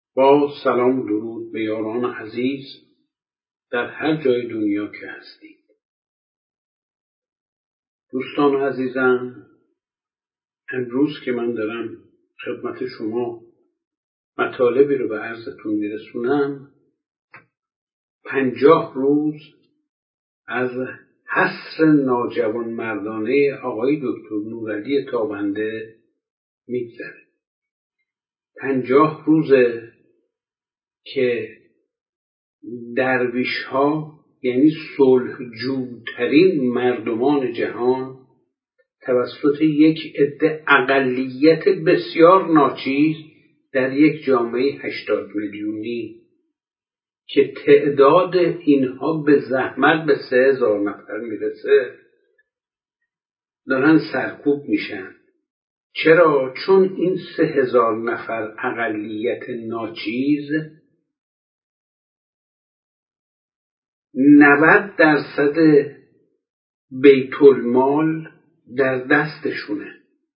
با سلام و درود به یاران عزیز در هر جای دنیا که هستید. دوستان عزیزم، امروز که من دارم خدمت شما مطالبی رو به عرضتون میرسونم، 50 روز از حصر ناجوانمردانه آقای دکتر نورعلی تابنده میگذره. 50 روزه که درویش ها، یعنی صلحجوترین مردمان جهان، توسط یک عده اقلیت بسیار ناچیز در یک جامعه 80 میلیونی که تعداد اینها به زحمت به 3000 نفر میرسه، دارن سرکوب میشن. چرا؟ چون این 3000 نفر اقلیت ناچیز 90% بیت المال در دستشونه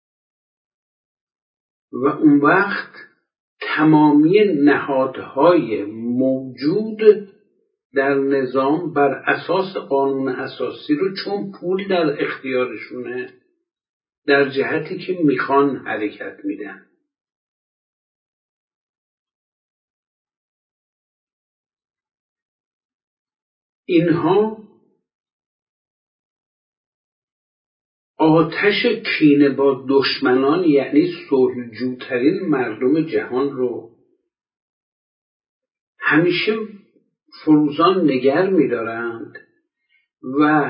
و اون وقت تمامی نهادهای موجود در نظام بر اساس قانون اساسی رو، چون پول در اختیارشونه، در جهتی که میخوان حرکت میدن. اینها آتش کینه با دشمنان، یعنی صلحجوترین مردم جهان رو همیشه فروزان نگر می‌دارند و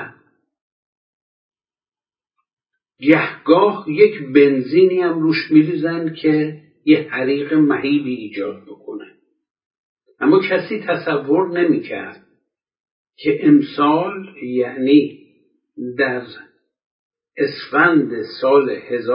گهگاه یک بنزینی هم روش می‌ریزند که یه حریق مهیبی ایجاد بکنه. اما کسی تصور نمی‌کرد که امسال، یعنی در اسفند سال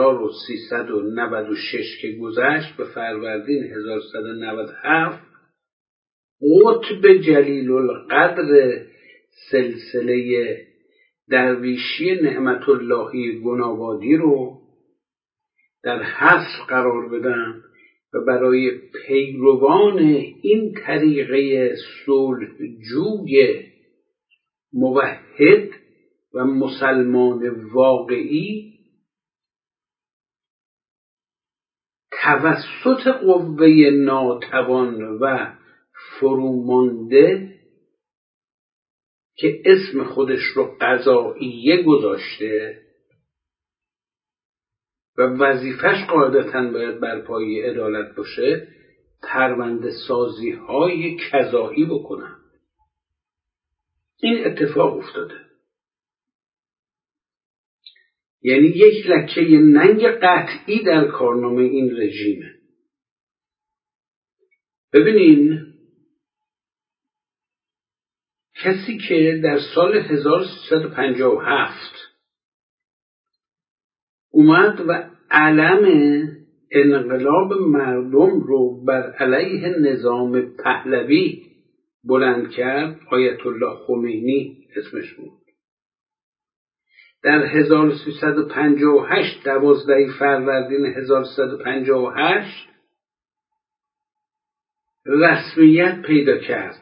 1396 که گذشت به فروردین 1197، قطب جلیل القدر سلسله درویشی نعمت اللهی گنابادی رو در حصر قرار بدن و برای پیروان این طریقه صلحجوی موحد و مسلمان واقعی توسط قوه ناتوان و فرومانده که اسم خودش رو قضائیه گذاشته و وظیفش قاعدتاً باید بر پایه عدالت باشه، پرونده سازی های قضایی بکنن. این اتفاق افتاده. یعنی یک لکه ننگ قطعی در کارنامه این رژیمه. ببینین، کسی که در سال 1357 اومد و علم انقلاب مردم رو بر علیه نظام پهلوی بلند کرد، آیت الله خمینی اسمش بود. در 1358 12 فروردین 1358 رسمیت پیدا کرد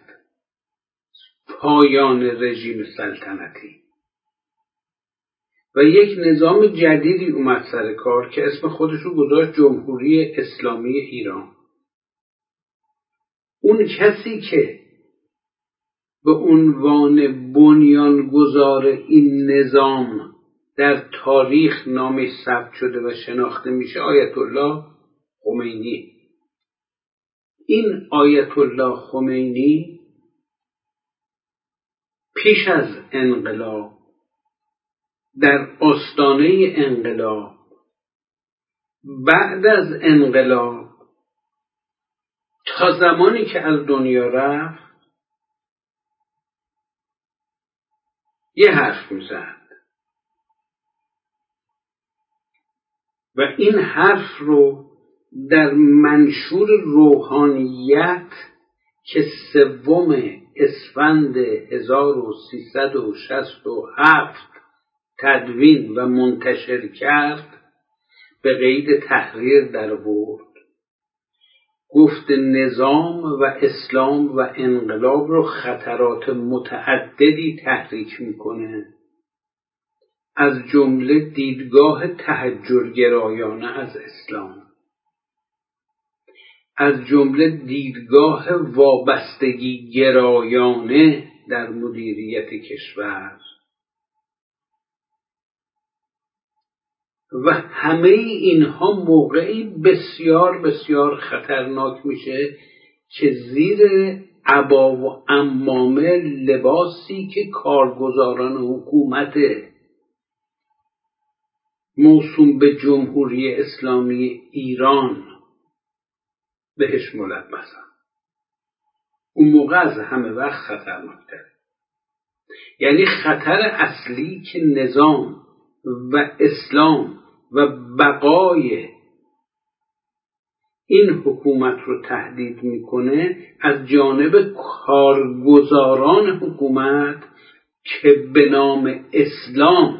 پایان رژیم سلطنتی و یک نظام جدیدی اومد سر کار که اسم خودش رو گذاشت جمهوری اسلامی ایران. اون کسی که به عنوان بنیانگذار این نظام در تاریخ نامش ثبت شده و شناخته میشه آیت الله خمینی. این آیت الله خمینی پیش از انقلاب، در آستانه انقلاب، بعد از انقلاب، تا زمانی که از دنیا رفت یه حرف میزد و این حرف رو در منشور روحانیت که 3 اسفند 1367 تدوین و منتشر کرد به قید تحریر در آورد گفت نظام و اسلام و انقلاب رو خطرات متعددی تحریک میکنه، از جمله دیدگاه تحجرگرایانه از اسلام، از جمله دیدگاه وابستگی گرایانه در مدیریت کشور و همه اینها موقعی بسیار بسیار خطرناک میشه که زیر عبا و عمامه لباسی که کارگزاران حکومت موسوم به جمهوری اسلامی ایران بهش ملبسن، اون موقع از همه وقت خطرناکتره. یعنی خطر اصلی که نظام و اسلام و بقای این حکومت رو تهدید میکنه از جانب کارگزاران حکومت که به نام اسلام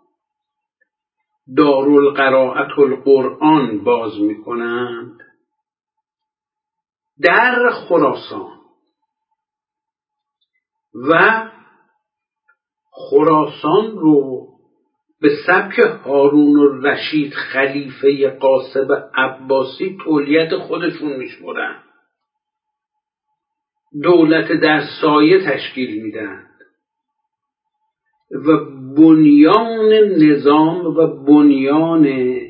دارالقرائت القرآن باز میکنند در خراسان و خراسان رو به سبک هارون الرشید خلیفه قاسب عباسی تولیت خودشون میشمرند، دولت در سایه تشکیل میدن و بنیان نظام و بنیان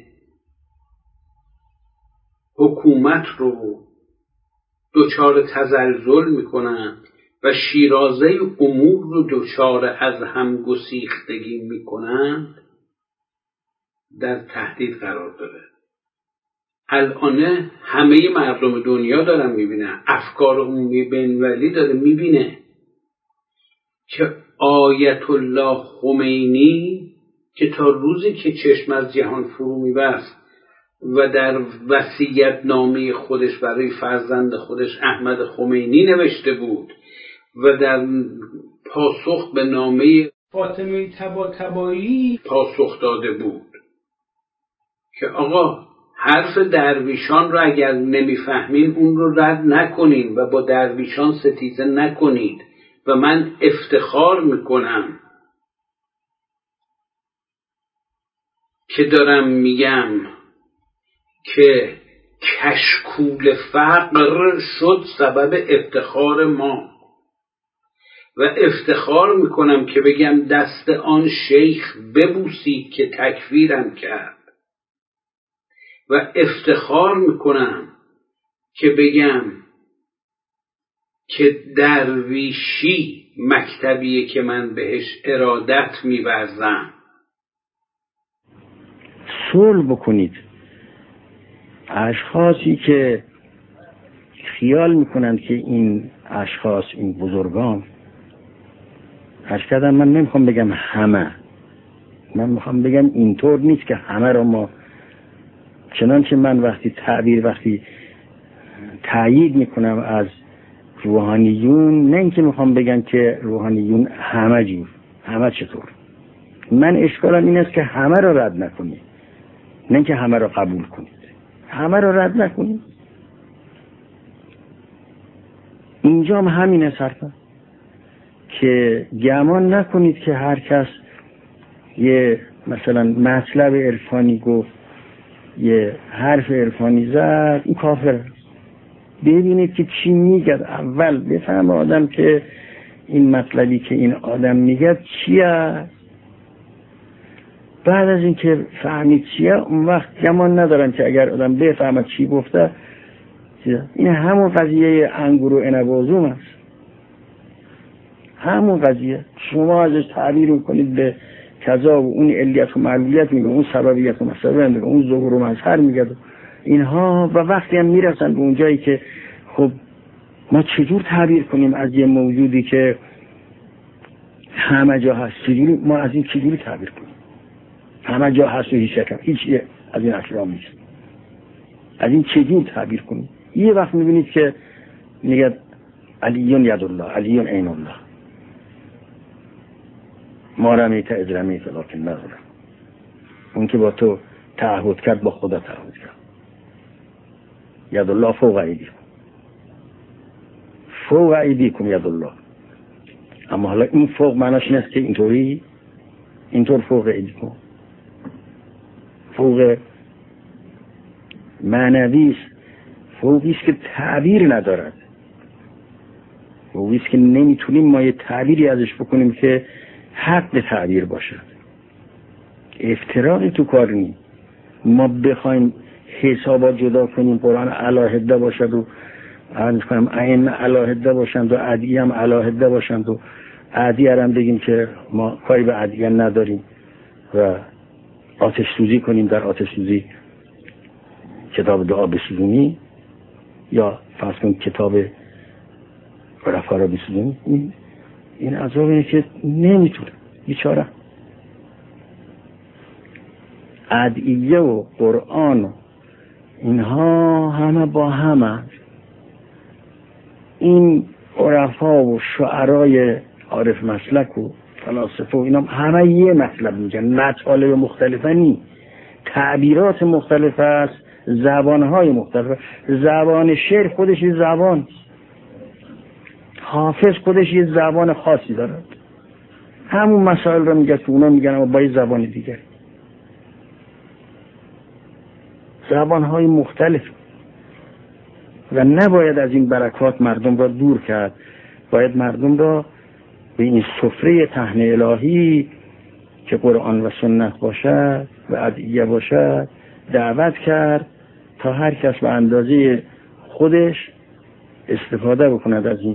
حکومت رو دچار تزلزل میکنن و شیرازه امور رو دچار از هم گسیختگی میکنند، در تهدید قرار داره. الان همه مردم دنیا دارن میبینن، افکار عمومی بین‌المللی داره میبینه که آیت الله خمینی که تا روزی که چشم از جهان فرو میبست و در وصیت نامه خودش برای فرزند خودش احمد خمینی نوشته بود و در پاسخ به نامه فاطمه طباطبایی پاسخ داده بود که آقا حرف درویشان رو اگر نمیفهمین اون رو رد نکنین و با درویشان ستیزه نکنید و من افتخار میکنم که دارم میگم که کشکول فقر شد سبب افتخار ما و افتخار میکنم که بگم دست آن شیخ ببوسید که تکفیرم کرد و افتخار میکنم که بگم که درویشی مکتبیه که من بهش ارادت می‌ورزم. صلح بکنید. اشخاصی که خیال میکنند که این اشخاص، این بزرگان، عرض کردم من نمیخوام بگم همه، من میخوام بگم اینطور نیست که همه را ما، چنانچه من وقتی تأیید میکنم از روحانیون، نه اینکه میخوام بگم که روحانیون همه جور، همه چطور، من اشکالم این است که همه را رد نکنید، نه اینکه همه را قبول کنید، همه را رد نکنید. اینجا هم همین است حرفا، که گمان نکنید که هر کس یه مثلا مطلب عرفانی گفت، یه حرف عرفانی زد، این کافره. ببینید که چی میگد، اول بفهم آدم که این مطلبی که این آدم میگد چیه، بعد از این که فهمید چیه، اون وقت گمان ندارن که اگر آدم بفهمد چی گفته. این همون قضیه انگور و عنب و زوم است، همون قضیه. شما ازش تعبیر میکنید به کذا و اون علیت و معلولیت میگه، اون سببیت و مسببیت میگه، اون ظهور و مظهر میگه اینها، و وقتی هم میرسن به اون جایی که خب ما چجور تعبیر کنیم از یه موجودی که همه جا هست، چجوری ما از این چجوری تعبیر کنیم؟ همه جا هست و هیچ از این اکرام نیست، از این چجور تعبیر کنیم؟ یه وقت میبینید که میگه علیون یدالله، علیون عین الله، ما رمیت از رمیت لکن نظرم، اون که با تو تعهد کرد با خدا تعهد کرد. ید الله فوق ایدیکم، فوق ایدیکم ید الله. اما حالا این فوق معناش این است که اینطور فوق ایدیکم، فوق معنوی است، فوقی است که تعبیر ندارد، فوقی است که نمیتونیم ما یه تعبیری ازش بکنیم که حق تعبیر باشد. افتراقی تو کار نیست. ما بخوایم حسابات جدا کنیم، قرآن علاهده باشد و ائمه علاهده باشند و ادعیه هم علاهده باشند و ادعیه هم بگیم که ما کاری به ادعیه نداریم و آتش سوزی کنیم، در آتش سوزی کتاب دعا بسوزونی یا فرض کن کتاب عرفا را بسوزونی. این عذاب اینه که نمیتونه، بیچاره. ادعیه و قرآن و اینها همه با همه، این عرفا و شعرای عارف مسلک و فلاسفه و اینا همه یه مطلب میگن، مطالب مختلفه نی، تعبیرات مختلف است، زبانهای مختلف. زبان شعر خودش یه زبان، حافظ خودش یه زبان خاصی دارد، همون مسائل رو میگه که اونا میگن اما با یه زبان دیگر، زبانهای مختلف. و نباید از این برکات مردم را دور کرد، باید مردم را به این سفره طحن الهی که قرآن و سنت باشد و ادعیه باشد دعوت کرد تا هر کس به اندازه خودش استفاده بکند از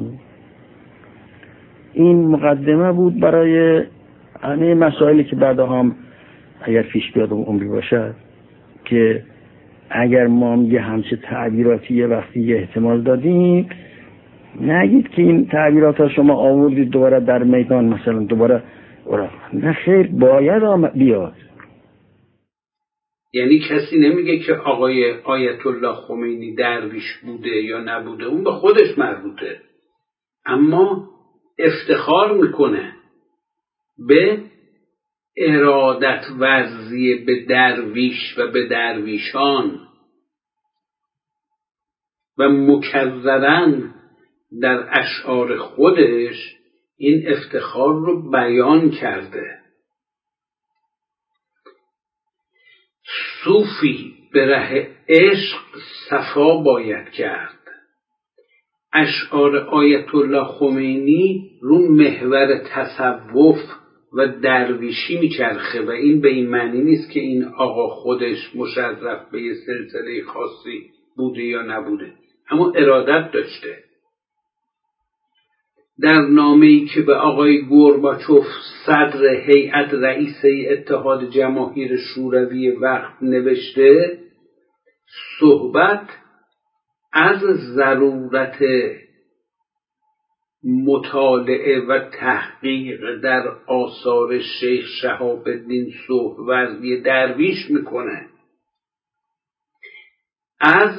این مقدمه بود برای همه مسائلی که بعد هم اگر پیش بیاد و عمری باشد، که اگر ما یه همچه تعبیراتی یه وقتی یه احتمال دادیم، نگید که این تعبیرات ها شما آوردید دوباره در میدان مثلا دوباره نه خیر، باید بیاد. یعنی کسی نمیگه که آقای آیت الله خمینی درویش بوده یا نبوده، اون به خودش مربوطه، اما افتخار میکنه به ارادت ورزی به درویش و به درویشان و مکررن در اشعار خودش این افتخار رو بیان کرده. صوفی به ره عشق صفا باید کرد. اشعار آیت الله خمینی رو محور تصوف و درویشی میچرخه و این به این معنی نیست که این آقا خودش مشرف به یه سلسله خاصی بوده یا نبوده، اما ارادت داشته. در نامه‌ای که به آقای گورباچوف صدر هیئت رئیسه اتحاد جماهیر شوروی وقت نوشته، صحبت از ضرورت مطالعه و تحقیق در آثار شیخ شهاب الدین سهروردی درویش میکنه. از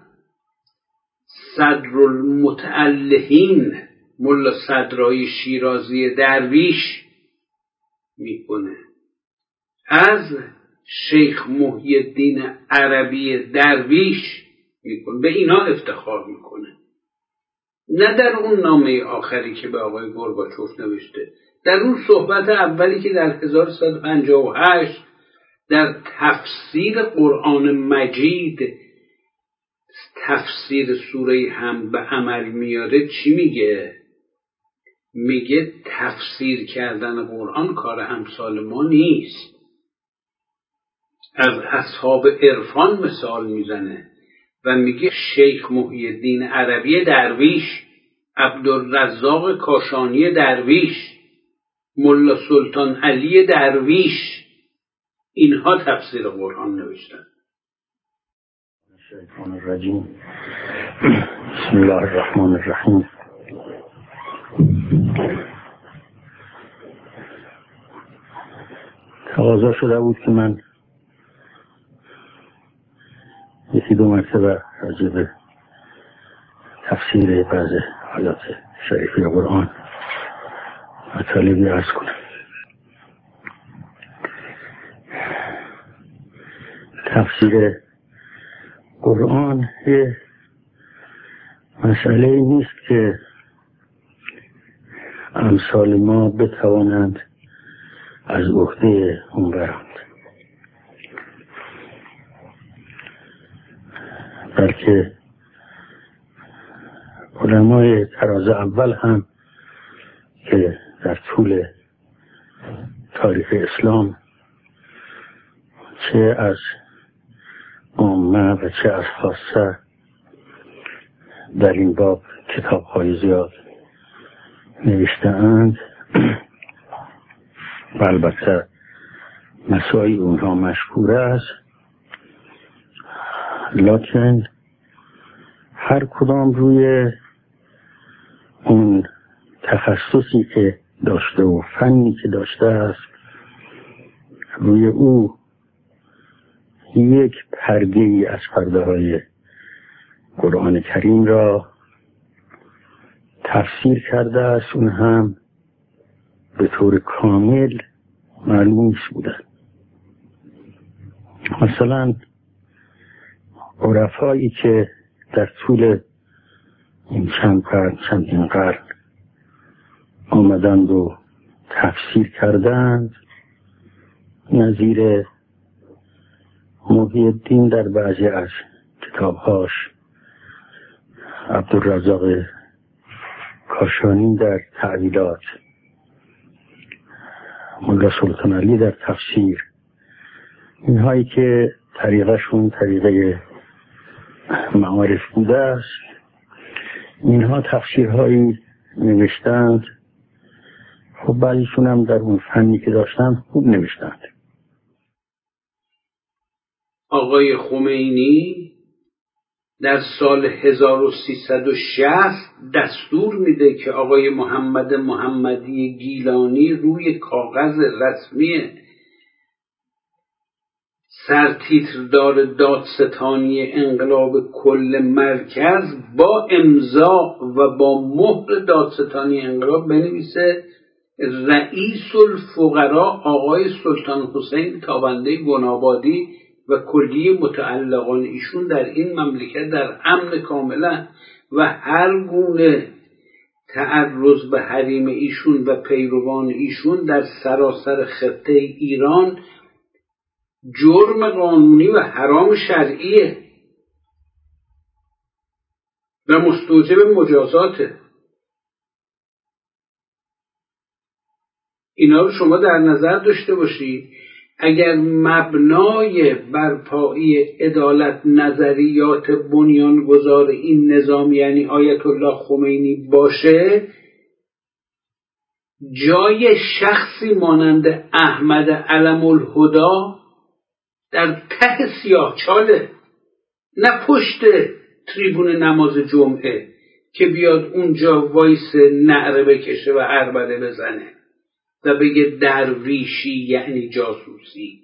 صدرالمتألهین ملا صدرای شیرازی درویش میکنه. از شیخ محی الدین عربی درویش میکنه، به اینا افتخار میکنه. نه در اون نامه آخری که به آقای گورباچوف نوشته، در اون صحبت اولی که در 1158 در تفسیر قرآن مجید، تفسیر سوره حمد به عمل میاره، چی میگه؟ میگه تفسیر کردن قرآن کار امثال ما نیست. از اصحاب عرفان مثال میزنه و میگه شیخ محی الدین عربی درویش، عبدالرزاق کاشانی درویش، ملا سلطان علی درویش، اینها تفسیر قرآن نوشتن. الشیطان الرجیم. بسم الله الرحمن الرحیم. تقاضا شده بود که من یکی دو مرتبه راجع به تفسیر بعض آیات شریفه قرآن مطالبی عرض کنم. تفسیر قرآن یه مسئله این نیست که امثال ما بتوانند از عهده اون برند، بلکه علمای تراز اول هم که در طول تاریخ اسلام چه از عامه و چه از خاصه در این باب کتاب‌های زیاد نوشته‌اند و البته مسائل اونها مشهور است، لکن هر کدام روی اون تخصصی که داشته و فنی که داشته است روی او یک پرده ای از پرده های قرآن کریم را تفسیر کرده است، اون هم به طور کامل معلوم بوده. مثلا عرفایی که در طول این چندین قرن آمدند و تفسیر کردند، نظیر محی الدین در بعضی از کتابهاش، عبدالرزاق کاشانی در تعویلات، ملا سلطان علی در تفسیر، اینهایی که طریقشون طریقه معارف بوده است، اینها تفسیرهایی نوشتند. خب بعضیشون هم در اون فنی که داشتند خوب نوشتند. آقای خمینی در سال 1360 دستور میده که آقای محمد محمدی گیلانی روی کاغذ رسمی سرتیتردار دادستانی انقلاب کل مرکز با امضا و با مهر دادستانی انقلاب بنویسه رئیس الفقراء آقای سلطان حسین تابنده گنابادی و کلیه متعلقان ایشون در این مملکت در امن کاملا و هر گونه تعرض به حریم ایشون و پیروان ایشون در سراسر خطه ایران جرم قانونی و حرام شرعیه و مستوجب مجازاته. اینا رو شما در نظر داشته باشید. اگر مبنای برپایی عدالت نظریات بنیانگذار این نظام یعنی آیت الله خمینی باشه، جای شخصی مانند احمد علم الهدا در ته سیاهچاله، نه پشت تریبون نماز جمعه که بیاد اونجا وایس نعره بکشه و عربده بزنه و بگه درویشی یعنی جاسوسی.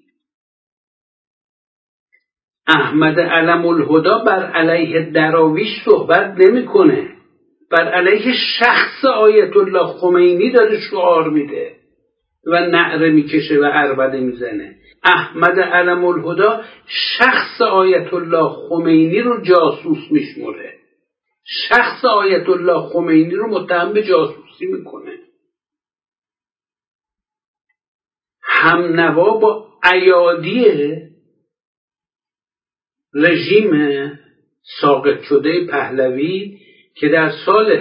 احمد علم الهدا بر علیه دراویش صحبت نمیکنه، بر علیه شخص آیت الله خمینی داره شعار میده و نعره میکشه و عربده میزنه. احمد علم الهدا شخص آیت الله خمینی رو جاسوس میشمره، شخص آیت الله خمینی رو متهم به جاسوسی میکنه. همنوا با ایادی رژیم ساقط شده پهلوی که در سال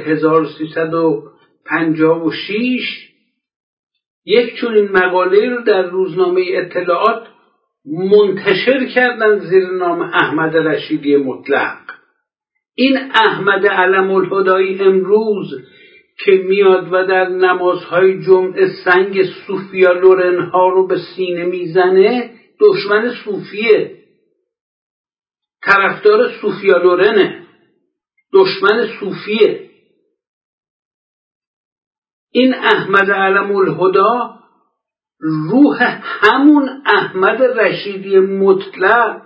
1356 یک چنین مقاله رو در روزنامه اطلاعات منتشر کردن زیر نام احمد رشیدی مطلق. این احمد علم الهدایی امروز که میاد و در نمازهای جمعه سنگ صوفیا لورن ها رو به سینه میزنه، دشمن صوفیه، طرفدار صوفیا لورنه، دشمن صوفیه. این احمد علم الهدا روح همون احمد رشیدی مطلق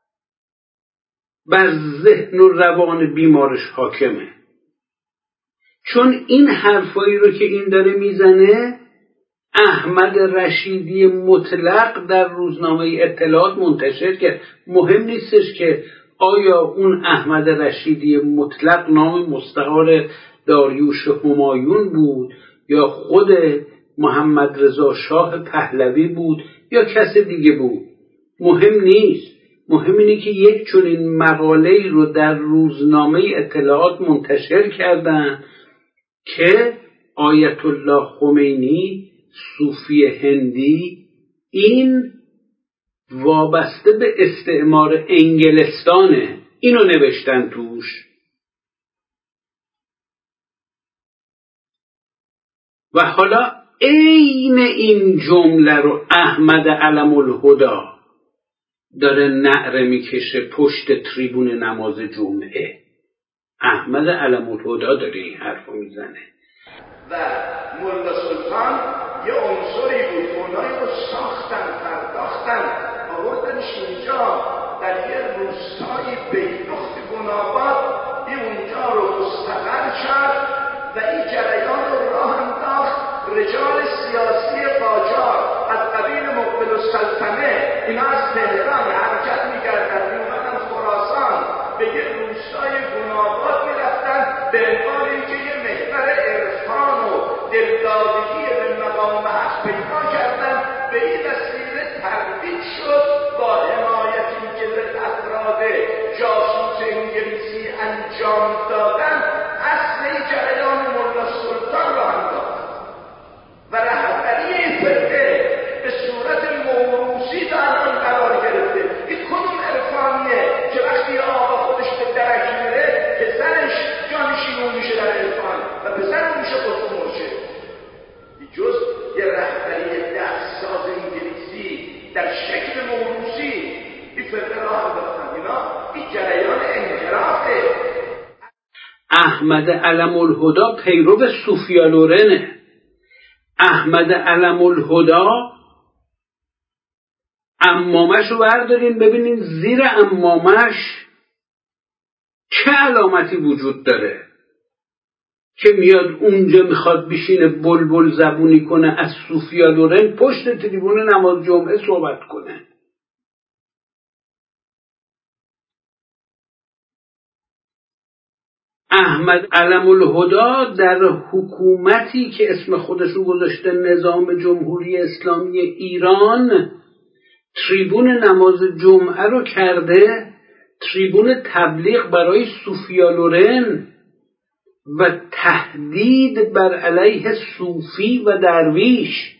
بر ذهن و روان بیمارش حاکمه، چون این حرفایی رو که این داره میزنه احمد رشیدی مطلق در روزنامه اطلاعات منتشر کرد. مهم نیستش که آیا اون احمد رشیدی مطلق نام مستعار داریوش همایون بود یا خود محمد رضا شاه پهلوی بود یا کس دیگه بود؟ مهم نیست. مهم اینه که یک چنین مقاله‌ای رو در روزنامه اطلاعات منتشر کردن که آیت الله خمینی صوفی هندی این وابسته به استعمار انگلستانه. اینو نوشتن توش. و حالا عین این جمله رو احمد علم الهدا داره نعره میکشه پشت تریبون نماز جمعه. احمد علم الهدا داره این حرف رو میزنه. و مولا سلطان یه عنصری بود، اونایی رو ساختن، پرداختن، آوردنش اینجا در یه روستایی بیدخت گناباد، این اونجا رو مستقر کرد و این جریان رو راه انداخت. رجال سیاسی قاجار از قبیل مقبل السلطنه اینا از تهران حرکت می‌کردن میومدن خراسان به یه روستای گناباد میرفتن به عنوان اینکه یه محور عرفان و دلدادگی به مقام حق پیدا کردن. به این وسیله ترویج شد با حمایتی که به افراد جاسوس انگلیسی انجام دادن. اصل این جریان مولا سلطان را انداخت و رهبری این فرقه به صورت موروثی در آن قرار گرفته. این کدوم عرفانیه که وقتی آقا خودش به درک میره پسرش جانشین میشه در عرفان و پسر میشه قطب مرشد؟ جز یه رهبری دستساز انگلیسی در شکل موروثی این فرقه را انداختن. اینا این جریان انحرافه. احمد علم الهدا پیرو صوفیا لورنه. احمد علم الهدا عمامش رو بردارین ببینین زیر عمامش چه علامتی وجود داره که میاد اونجا میخواد بشینه بلبل زبونی کنه از صوفیا لورن پشت تریبون نماز جمعه صحبت کنه. احمد علم الهدا در حکومتی که اسم خودش رو گذاشته نظام جمهوری اسلامی ایران تریبون نماز جمعه رو کرده تریبون تبلیغ برای صوفیا لورن و تهدید بر علیه صوفی و درویش.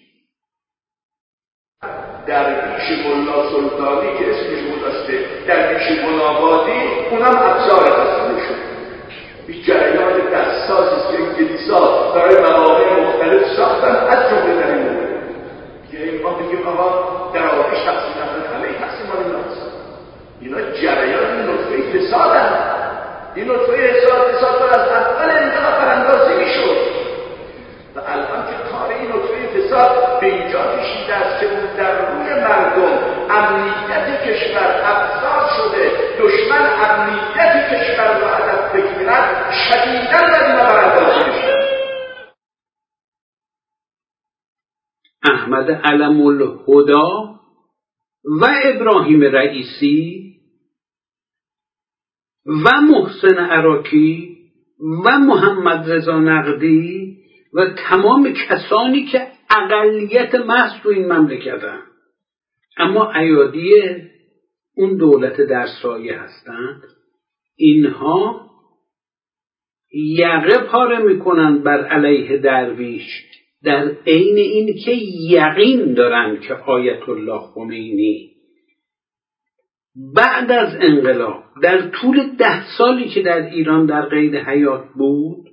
درویش ملا سلطانی که اسمش گذاشته درویش گنابادی اونم ابزار هستشون. این جریان دستسازی که انگلیسا برای مواقع مختلف ساختن از جمله در این مورد که این ما بگیم آقا درویش تقسیم نکنه همه تقسیم ها نیست. اینا جریان نطفه فسادن. این نطفه فساد از اول انقلاب براندازی میشد و الان که کار این نطفه فساد به اینجا کشیده است که در روی مردم امنیت کشور افزار شده، دشمن امنیت کشور را هدف بگیرد، شدیداً در اینا براندازی میشه. احمد علم الهدا و ابراهیم رئیسی و محسن عراقی و محمد رضا نقدی و تمام کسانی که اقلیت محض تو این مملکتن اما ایادی اون دولت در سایه هستند، اینها یقه پاره میکنن بر علیه درویش در عین این که یقین دارن که آیت الله خمینی بعد از انقلاب در طول 10 سالی که در ایران در قید حیات بود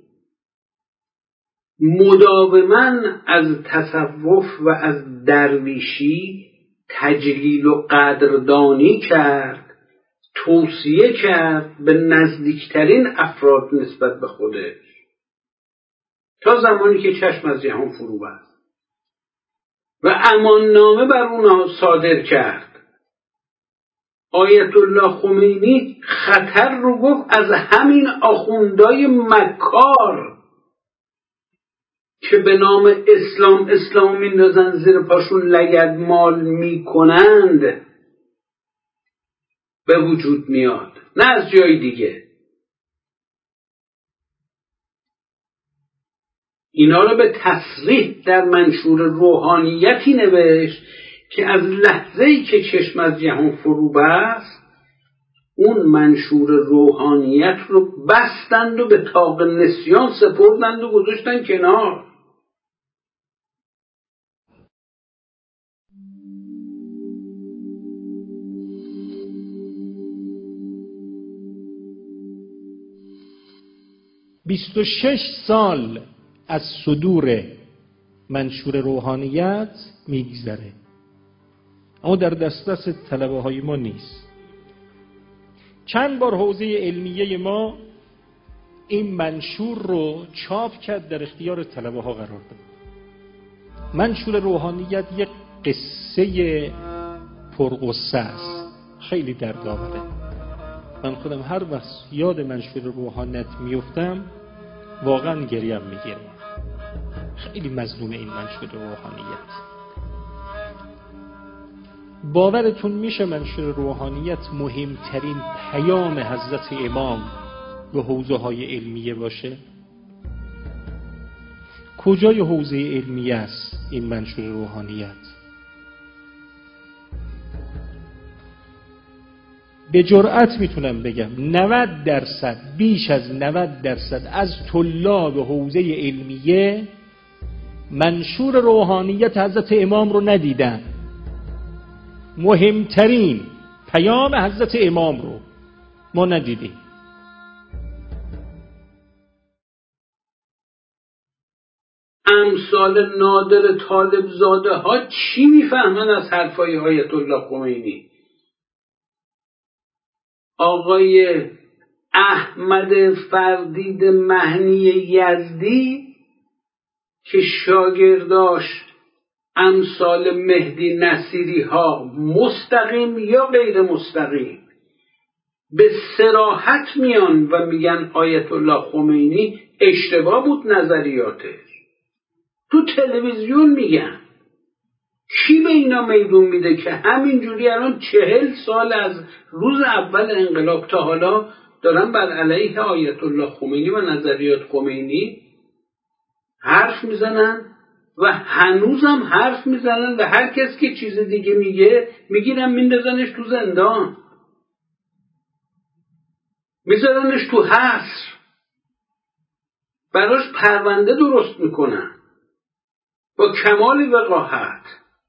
مداوما از تصوف و از درویشی تجلیل و قدردانی کرد، توصیه کرد به نزدیکترین افراد نسبت به خودش تا زمانی که چشم از جهان فرو بست و اماننامه بر اونها صادر کرد. آیت الله خمینی خطر رو گفت از همین آخوندای مکار که به نام اسلام میندازن زیر پاشون لگدمال میکنند به وجود میاد، نه از جای دیگه. اینا رو به تصریح در منشور روحانیتی نوشت که از لحظه‌ای که چشم از جهان فرو بست، اون منشور روحانیت رو بستند و به طاق نسیان سپردند و گذاشتن کنار. «26 سال از صدور منشور روحانیت میگذره، اما در دسترس طلبه های ما نیست. چند بار حوزه علمیه ما این منشور رو چاپ کرد، در اختیار طلبه ها قرار داد. منشور روحانیت یک قصه پرقصه است، خیلی دردآوره. من خودم هر وقت یاد منشور روحانیت میفتم واقعا گریم میگیره. خیلی مظلوم این منشور روحانیت. باورتون میشه منشور روحانیت مهمترین پیام حضرت امام به حوزه های علمیه باشه؟ کجای حوزه علمیه است این منشور روحانیت؟ به جرأت میتونم بگم 90%، بیش از 90% از طلاب حوزه علمیه منشور روحانیت حضرت امام رو ندیدن. مهمترین پیام حضرت امام رو ما ندیدیم. امثال نادر طالب زاده ها چی میفهمن از حرفای آیت الله خمینی؟ آقای احمد فردید مهنی یزدی که شاگرداش امثال مهدی نصیری ها مستقیم یا غیر مستقیم به صراحت میان و میگن آیت الله خمینی اشتباه بود نظریاتش. تو تلویزیون میگن. کی به اینا میدون میده که همینجوری الان 40 سال از روز اول انقلاب تا حالا دارن بر علیه آیت الله خمینی و نظریات خمینی حرف میزنن و هنوزم حرف میزنن و هر کس که چیز دیگه میگه میگیرن میندازنش تو زندان، میذارنش تو حبس، براش پرونده درست میکنن با کمال وقاحت.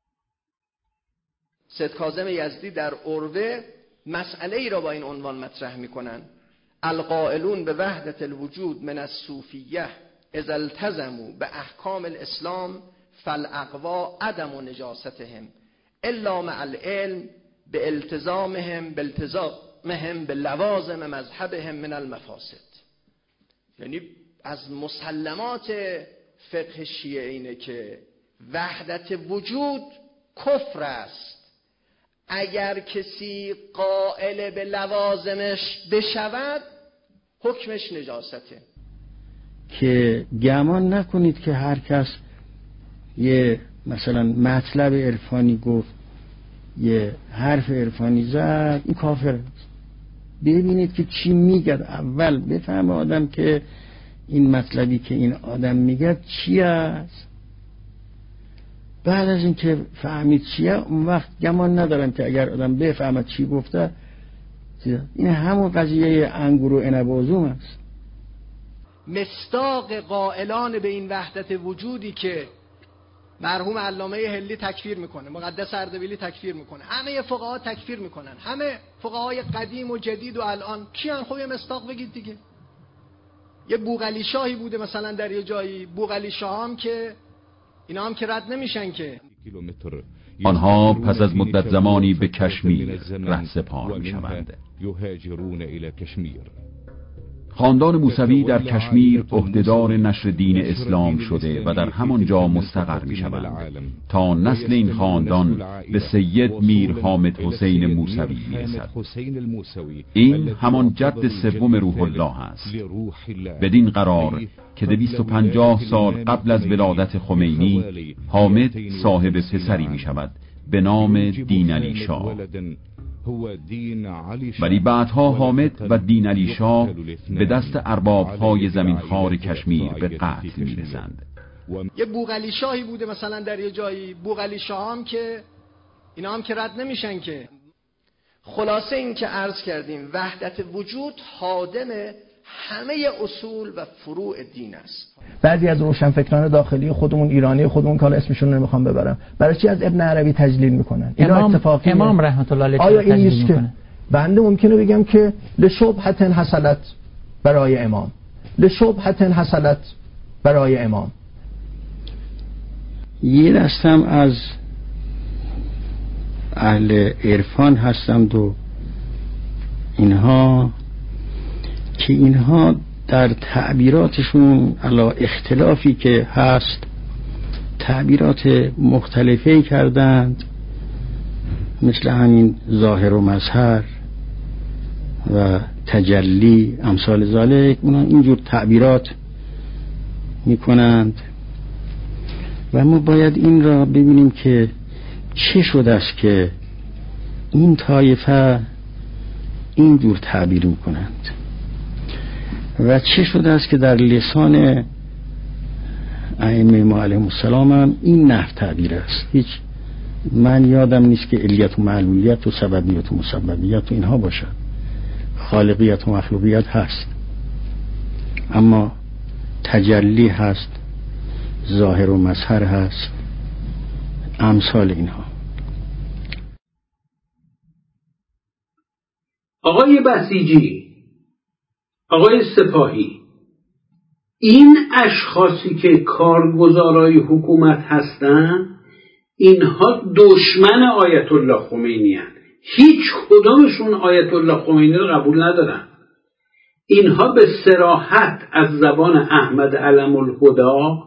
سید کاظم یزدی در عروه مسئله ای را با این عنوان مطرح میکنن: القائلون به وحدت الوجود من الصوفیه اذا التزموا به احکام الاسلام فالاقوا عدم و نجاستهم الا مع العلم به التزامهم به لوازم مذهبهم من المفاسد. یعنی از مسلمات فقه شیعه اینه که وحدت وجود کفر است. اگر کسی قائل به لوازمش بشود حکمش نجاسته. که گمان نکنید که هر کس یه مثلا مطلب عرفانی گفت، یه حرف عرفانی زد، این کافر است. ببینید که چی میگه، اول بفهمه آدم که این مطلبی که این آدم میگه چی است. بعد از این که فهمید چیه، اون وقت گمان ندارم که اگر آدم بفهمد چی گفته. این همون قضیه انگور و عنب و زوم است. مصداق قائلان به این وحدت وجودی که مرحوم علامه حلی تکفیر میکنه، مقدس اردبیلی تکفیر میکنه، همه فقها تکفیر میکنن، همه فقهای قدیم و جدید و الان کیان؟ خب یه مصداق بگید دیگه. یه بوقلی شاهی بوده مثلا در یه جایی، بوقلی شاه هم که اینا هم که رد نمیشن که. آنها پس از مدت زمانی به کشمیر رهسپار میشوند. خاندان موسوی در کشمیر عهدهدار نشر دین اسلام شده و در همانجا مستقر می شوند تا نسل این خاندان به سید میر حامد حسین موسوی می رسد. این همان جد سوم روح الله است. بدین قرار که 250 سال قبل از ولادت خمینی حامد صاحب پسری می شود به نام دین علی شاه. ولی بعدها حامد و دین علی شاه به دست ارباب‌های زمینخوار کشمیر به قتل می‌رسند. یه بوقلی شاهی بوده مثلا در یه جایی، بوقلی شاه هم که اینا هم که رد نمیشن که. خلاصه این که عرض کردیم وحدت وجود خادم همه اصول و فروع دین است. بعضی از روشنفکران داخلی خودمون ایرانی خودمون که اسمشون رو نمیخوام ببرم، برای چی از ابن عربی تجلیل میکنن؟ اینا اتفاقی امام رحمت الله علیه آیا این نیست که بنده ممکنه بگم که لشبهة حصلت برای امام، لشبهة حصلت برای امام. یه دستم از اهل عرفان هستند و اینها که اینها در تعبیراتشون علا اختلافی که هست تعبیرات مختلفی کردند، مثل همین ظاهر و مظهر و تجلی امثال ذالک. اونا اینجور تعبیرات میکنند و ما باید این را ببینیم که چه شده است که این طایفه اینجور تعبیر میکنند و چه شده است که در لسان ائمه ما علیهم السلام هم این نحو تعبیر است. هیچ من یادم نیست که علیت و معلولیت و سببیت و مسببیت و اینها باشد. خالقیت و مخلوقیت هست، اما تجلی هست، ظاهر و مظهر هست، امثال اینها. آقای بسیجی، آقای سپاهی، این اشخاصی که کارگزارای حکومت هستن اینها دشمن آیت الله خمینی هستند. هیچ کدامشون آیت الله خمینی رو قبول ندارن. اینها به صراحت از زبان احمد علم الهدا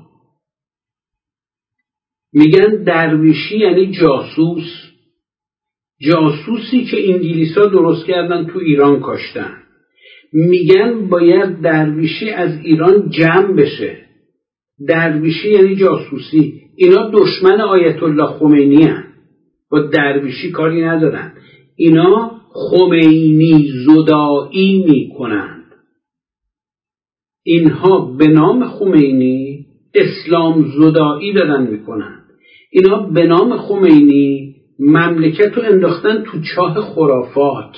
میگن درویشی یعنی جاسوس، جاسوسی که انگلیسا درست کردن تو ایران کاشتن. میگن باید درویشی از ایران جمع بشه. درویشی یعنی جاسوسی. اینا دشمن آیت الله خمینی هستند، با درویشی کاری ندارن. اینا خمینی زدایی میکنند. اینها به نام خمینی اسلام زدایی دارن میکنن. اینا به نام خمینی مملکت رو انداختن تو چاه خرافات.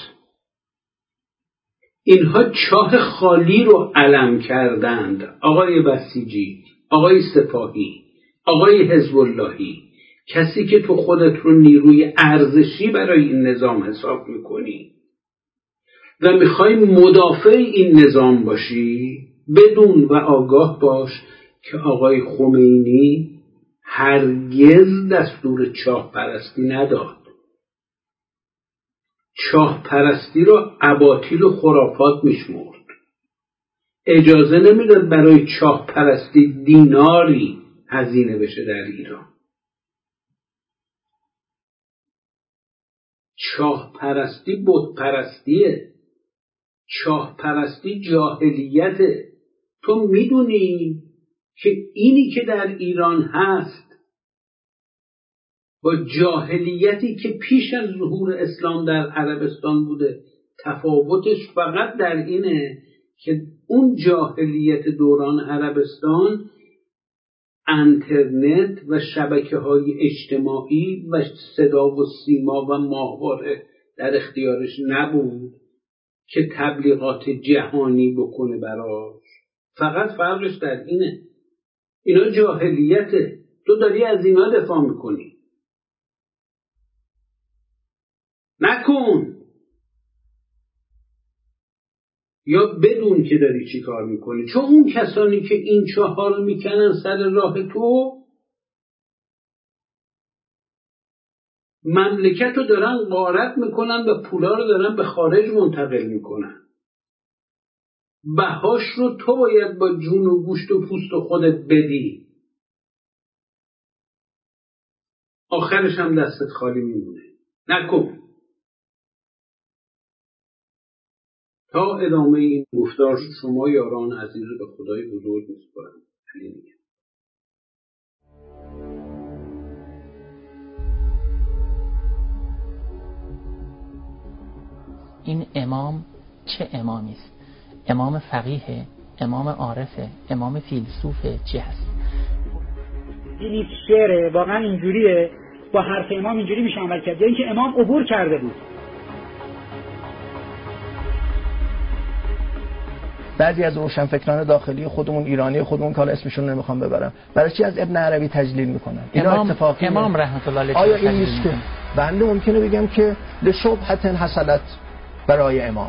اینها چاه خالی رو علم کردند. آقای بسیجی، آقای سپاهی، آقای حزب اللهی، کسی که تو خودت رو نیروی ارزشی برای این نظام حساب میکنی و میخوای مدافع این نظام باشی، بدون و آگاه باش که آقای خمینی هرگز دستور چاه پرستی نداد. چاه پرستی رو اباطیل و خرافات میشمرد. اجازه نمیداد برای چاه پرستی دیناری هزینه بشه در ایران. چاه پرستی بت پرستیه. چاه پرستی جاهلیته. تو میدونی که اینی که در ایران هست با جاهلیتی که پیش از ظهور اسلام در عربستان بوده تفاوتش فقط در اینه که اون جاهلیت دوران عربستان اینترنت و شبکه‌های اجتماعی و صدا و سیما و ماهواره در اختیارش نبود که تبلیغات جهانی بکنه براش. فقط فرقش در اینه. اینا جاهلیته. تو داری از اینا دفاع میکنی. نکن. یا بدون که داری چی کار میکنی. چون اون کسانی که این چاه رو میکنن سر راه تو مملکت رو دارن غارت میکنن و پولا رو دارن به خارج منتقل میکنن. بهاش رو تو باید با جون و گوشت و پوست و خودت بدی. آخرش هم دستت خالی میمونه. نکن. تا ادامه این گفتار شما یاران عزیز به خدای بزرگ میسپارم. علی میگم. این امام چه امامی است؟ امام فقیه، امام عارفه، امام فیلسوفه، چی هست؟ این شعره واقعا اینجوریه، با حرف امام اینجوری میشه عمل کرد، یعنی که امام عبور کرده بود. بعضی از روشنفکران داخلی خودمون، ایرانی خودمون که حالا اسمشون نمیخوام ببرم، برای چی از ابن عربی تجلیل میکنن؟ اینا اتفاقی امام رحمت الله علیه آیا این نیست که بنده ممکنه بگم که لشبهة حصلت برای امام؟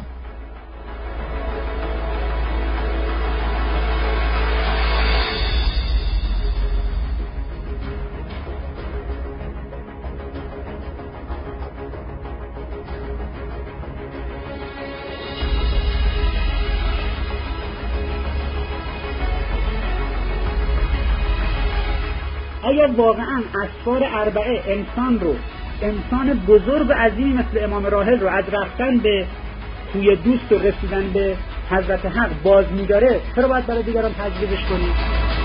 آیا واقعا اسفار اربعه انسان بزرگ و عظیمی مثل امام راحل رو از رفتن به کوی دوست و رسیدن به حضرت حق باز می‌داره؟ چرا باید برای دیگران تجربهش کنیم؟